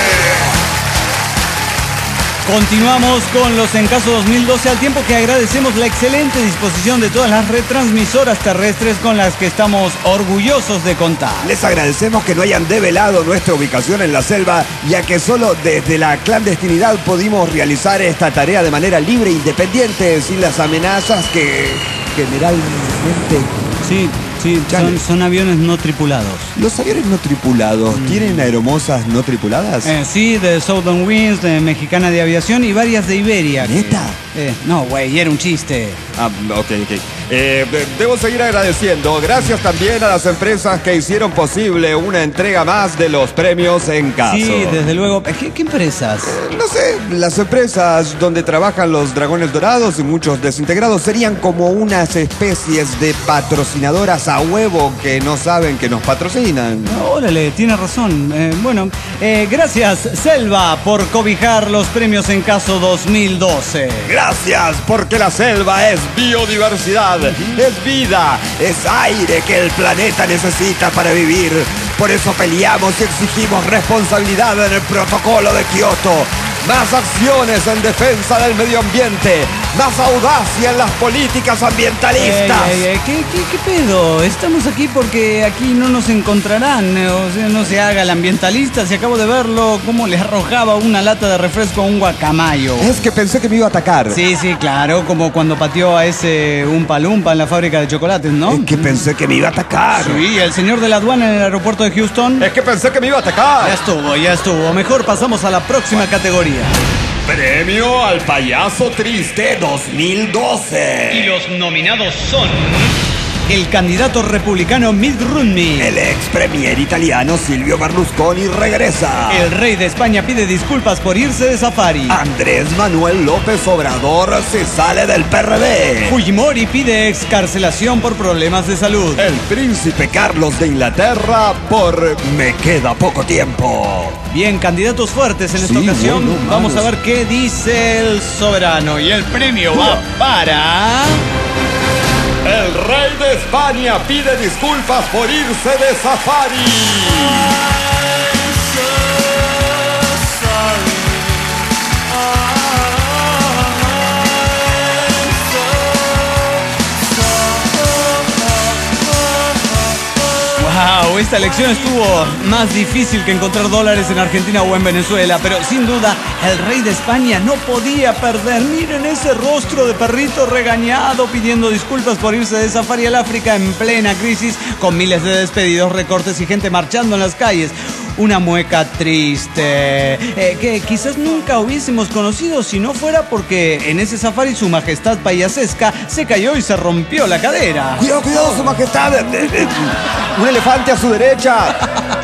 Continuamos con los En Caso dos mil doce, al tiempo que agradecemos la excelente disposición de todas las retransmisoras terrestres con las que estamos orgullosos de contar. Les agradecemos que no hayan develado nuestra ubicación en la selva, ya que solo desde la clandestinidad pudimos realizar esta tarea de manera libre e independiente, sin las amenazas que generalmente... Sí, sí, son, son aviones no tripulados. ¿Los aviones no tripulados Mm. tienen aeromosas no tripuladas? Eh, sí, de Southern Winds, de Mexicana de Aviación y varias de Iberia. que- ¿Neta? Eh, no, güey, era un chiste. Ah, ok, ok. Eh, debo seguir agradeciendo. Gracias también a las empresas que hicieron posible una entrega más de los premios en caso. Sí, desde luego. ¿Qué, qué empresas? Eh, no sé, las empresas donde trabajan los dragones dorados y muchos desintegrados serían como unas especies de patrocinadoras a huevo que no saben que nos patrocinan. Órale, tiene razón. Eh, bueno, eh, gracias, Selva, por cobijar los premios en caso dos mil doce. Gracias, porque la selva es biodiversidad, es vida, es aire que el planeta necesita para vivir. Por eso peleamos y exigimos responsabilidad en el protocolo de Kioto. Más acciones en defensa del medio ambiente, más audacia en las políticas ambientalistas. Ey, ey, ey, ¿qué, qué, ¿Qué pedo? Estamos aquí porque aquí no nos encontrarán. O sea, no se haga el ambientalista. Si acabo de verlo, cómo le arrojaba una lata de refresco a un guacamayo. Es que pensé que me iba a atacar. Sí, sí, claro, como cuando pateó a ese Umpa Lumpa en la fábrica de chocolates, ¿no? Es que pensé que me iba a atacar. Sí, el señor de la aduana en el aeropuerto de Houston. Es que pensé que me iba a atacar. Ya estuvo, ya estuvo. Mejor pasamos a la próxima categoría. Premio al payaso triste dos mil doce. Y los nominados son... el candidato republicano Mitt Romney. El ex premier italiano Silvio Berlusconi regresa. El rey de España pide disculpas por irse de safari. Andrés Manuel López Obrador se sale del P R D. Fujimori pide excarcelación por problemas de salud. El príncipe Carlos de Inglaterra por me queda poco tiempo. Bien, candidatos fuertes en esta Sí, ocasión. bueno, Vamos a vamos. ver qué dice el soberano. Y el premio va para... El rey de España pide disculpas por irse de safari. Wow, esta elección estuvo más difícil que encontrar dólares en Argentina o en Venezuela, pero sin duda el rey de España no podía perder. Miren ese rostro de perrito regañado pidiendo disculpas por irse de safari al África en plena crisis, con miles de despedidos, recortes y gente marchando en las calles. Una mueca triste, eh, que quizás nunca hubiésemos conocido si no fuera porque en ese safari su majestad payasesca se cayó y se rompió la cadera. Cuidado, cuidado, su majestad. Eh, eh, Un elefante a su derecha.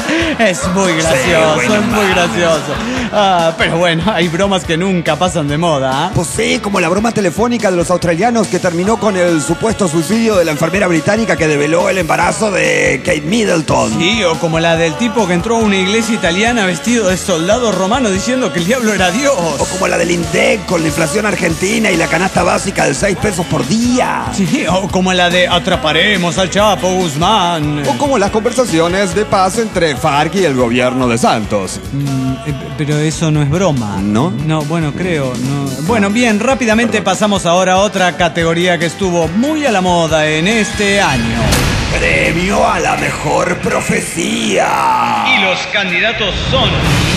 Es muy gracioso, Sí, bueno, es muy vamos. gracioso. Ah, pero bueno, hay bromas que nunca pasan de moda. ¿Ah? Pues sí, como la broma telefónica de los australianos que terminó con el supuesto suicidio de la enfermera británica que develó el embarazo de Kate Middleton. Sí, o como la del tipo que entró a una iglesia italiana vestido de soldado romano diciendo que el diablo era Dios. O como la del INDEC con la inflación argentina y la canasta básica de seis pesos por día. Sí, o como la de atraparemos al Chapo Guzmán. O como las conversaciones de paz entre FARC y el gobierno de Santos. Mm, eh, pero eso no es broma. ¿No? No, bueno, creo. No. Bueno, bien, rápidamente pasamos ahora a otra categoría que estuvo muy a la moda en este año. Premio a la mejor profecía. Y los candidatos son...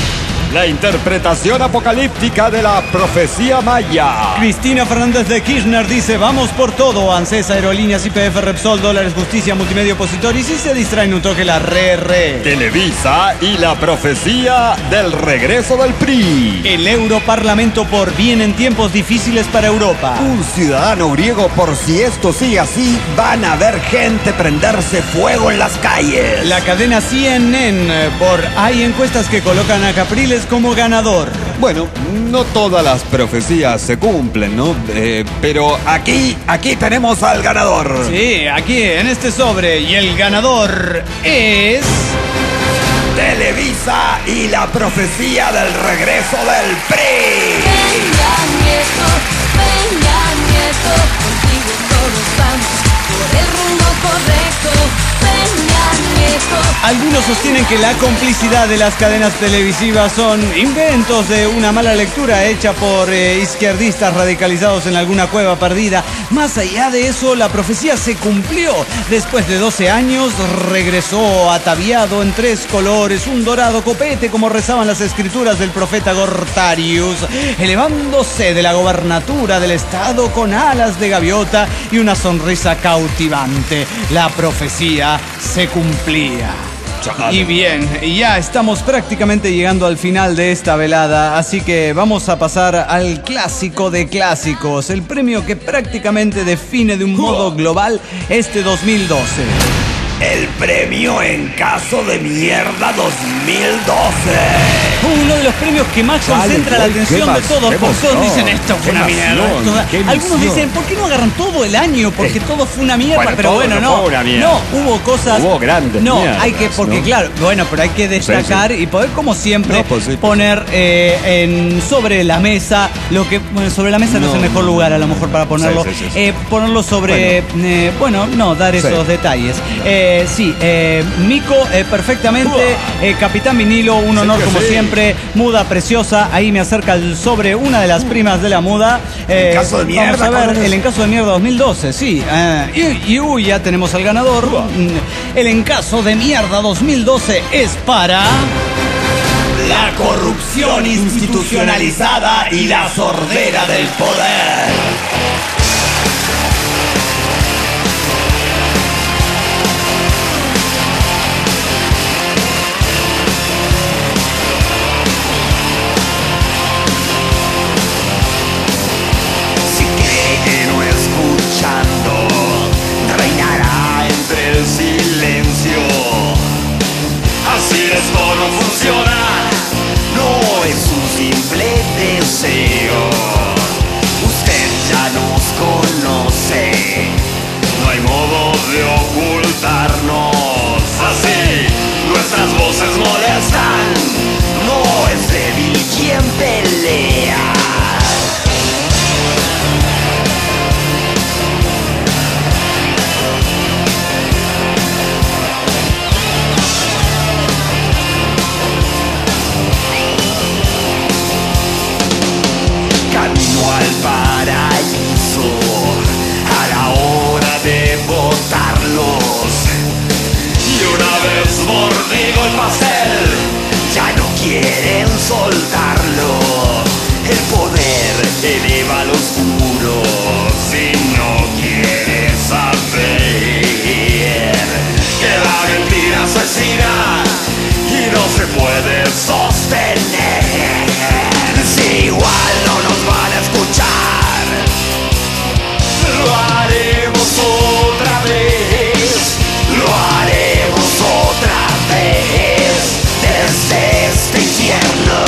La interpretación apocalíptica de la profecía maya. Cristina Fernández de Kirchner dice: vamos por todo. ANSES, Aerolíneas, Y P F, Repsol, Dólares, Justicia, Multimedia Opositor. Y si se distraen un toque la re re. Televisa y la profecía del regreso del P R I. El Europarlamento por bien en tiempos difíciles para Europa. Un ciudadano griego por si esto sigue así, van a ver gente prenderse fuego en las calles. La cadena C N N por hay encuestas que colocan a Capriles como ganador. Bueno, no todas las profecías se cumplen, ¿no? Eh, pero Aquí, aquí tenemos al ganador. Sí, aquí en este sobre. Y el ganador es... Televisa y la profecía del regreso del P R I. Peña Nieto, Peña Nieto, contigo todos vamos por el rumbo correcto. Peña Nieto. Algunos sostienen que la complicidad de las cadenas televisivas son inventos de una mala lectura hecha por eh, izquierdistas radicalizados en alguna cueva perdida. Más allá de eso, la profecía se cumplió. Después de doce años, regresó ataviado en tres colores, un dorado copete como rezaban las escrituras del profeta Gortarius, elevándose de la gobernatura del estado con alas de gaviota y una sonrisa cautivante. La profecía se cumplía. Y bien, y ya estamos prácticamente llegando al final de esta velada, así que vamos a pasar al clásico de clásicos, el premio que prácticamente define de un modo global este dos mil doce. El premio en caso de mierda dos mil doce. Uno de los premios que más concentra la atención de todos, porque todos dicen esto fue una mierda. Esto- Algunos dicen, ¿por qué no agarran todo el año? Porque todo fue una mierda, Bueno, pero todo bueno, no no. fue una mierda. No, hubo cosas. Hubo grandes No, mierdas, hay que, porque ¿no? claro, bueno, pero hay que destacar y poder, como siempre, No, pues sí, pues poner eh, en, sobre la mesa lo que. Bueno, sobre la mesa no, No, es el mejor no, lugar a lo mejor para ponerlo. Sí, sí, sí, sí. Eh, ponerlo sobre. Bueno, eh, bueno no, dar esos Sí. detalles. Eh, sí, eh, Mico, eh, perfectamente. Eh, Capitán Vinilo, un honor que como sí. siempre. Muda preciosa. Ahí me acerca el sobre una de las primas de la muda. Eh, Encaso de mierda, Vamos a ver, ¿cuál es? el encaso de mierda dos mil doce, sí. Ah, y, y uy, ya tenemos al ganador. Mm, El encaso de mierda dos mil doce es para. La corrupción institucionalizada y la sordera del poder. Si cree que no escuchando reinará entre el silencio. Así esto no funciona, no es un simple deseo. Usted ya nos conoce, no hay modo de ocultarnos. Así nuestras voces molestan, no es débil quien pelea. Camino al paraíso a la hora de votarlos. Y una vez mordido el pastel, ya no quieren soltarlo. El poder eleva lo oscuro si no quieres saber que la mentira asesina y no se puede sostener. Si igual no nos van a escuchar, lo haremos otra vez, lo haremos otra vez desde este infierno.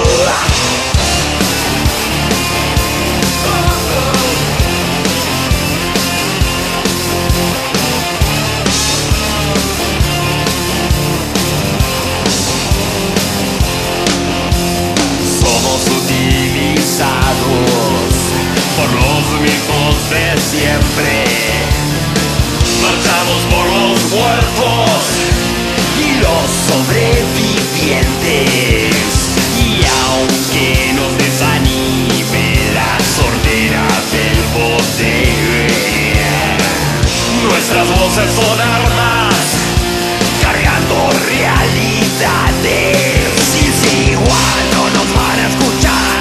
Somos utilizados por los mismos de siempre. Marchamos por los muertos y los sobrevivientes. Y aunque nos desanime la sordera del poder, nuestras voces son armas cargando realidades. Y si igual no nos van a escuchar,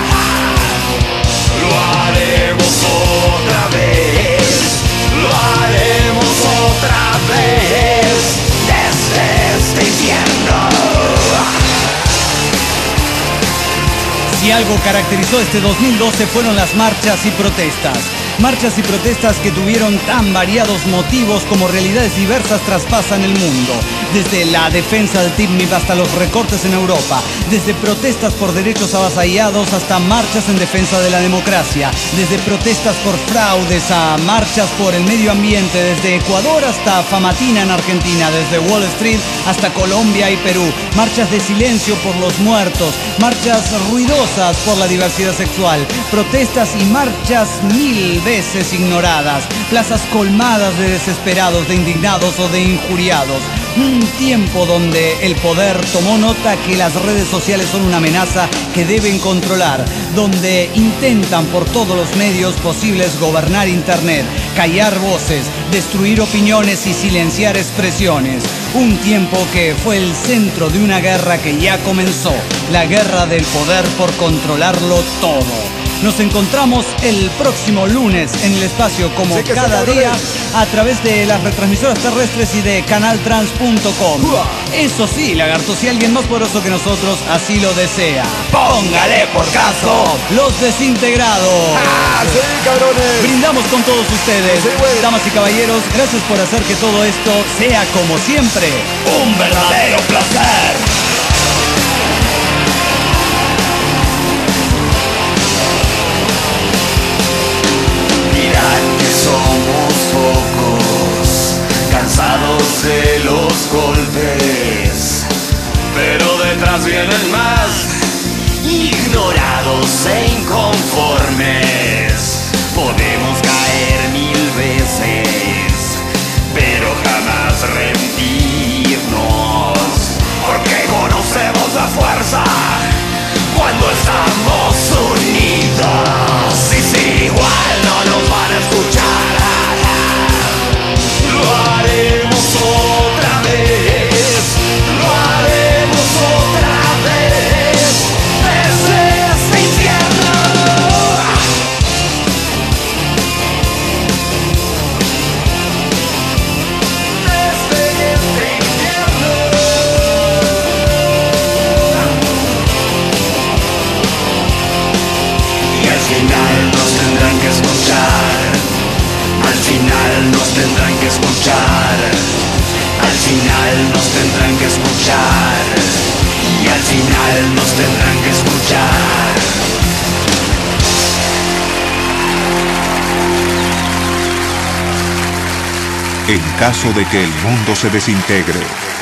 lo haremos otra vez, lo haremos otra vez desde este infierno. Si algo caracterizó este dos mil doce fueron las marchas y protestas. Marchas y protestas que tuvieron tan variados motivos como realidades diversas traspasan el mundo. Desde la defensa del T I P M I P hasta los recortes en Europa. Desde protestas por derechos avasallados hasta marchas en defensa de la democracia. Desde protestas por fraudes a marchas por el medio ambiente. Desde Ecuador hasta Famatina en Argentina. Desde Wall Street hasta Colombia y Perú. Marchas de silencio por los muertos. Marchas ruidosas por la diversidad sexual. Protestas y marchas mil veces ignoradas, plazas colmadas de desesperados, de indignados o de injuriados. Un tiempo donde el poder tomó nota que las redes sociales son una amenaza que deben controlar, donde intentan por todos los medios posibles gobernar Internet, callar voces, destruir opiniones y silenciar expresiones. Un tiempo que fue el centro de una guerra que ya comenzó, la guerra del poder por controlarlo todo. Nos encontramos el próximo lunes en el espacio como Sí, que cada sí, día cabrones. a través de las retransmisoras terrestres y de canal trans punto com. Eso sí, lagarto, si alguien más poderoso que nosotros así lo desea, Póngale por caso. los desintegrados. ¡Ah, sí, cabrones! Brindamos con todos ustedes, Sí, güey. damas y caballeros, gracias por hacer que todo esto sea como siempre Un verdadero placer. Dirán que somos pocos, cansados de los golpes, pero detrás vienen más, ignorados e inconformes. Podemos caer mil veces, pero jamás rendirnos, porque conocemos la fuerza cuando estamos unidos. Y si igual no nos van a escuchar, lo haremos otra vez, lo haremos otra vez, desde este infierno. Desde este infierno. Y al final nos tendrán que escuchar, al final nos tendrán que escuchar, al final nos tendrán que escuchar, y al final nos tendrán que escuchar. En caso de que el mundo se desintegre,